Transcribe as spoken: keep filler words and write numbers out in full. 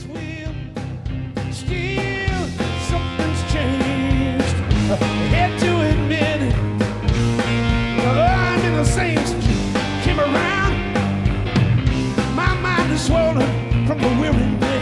this wheel. Still, something's changed. I had to admit it. I'm in the same street. Came around. My mind is swollen from the weariness.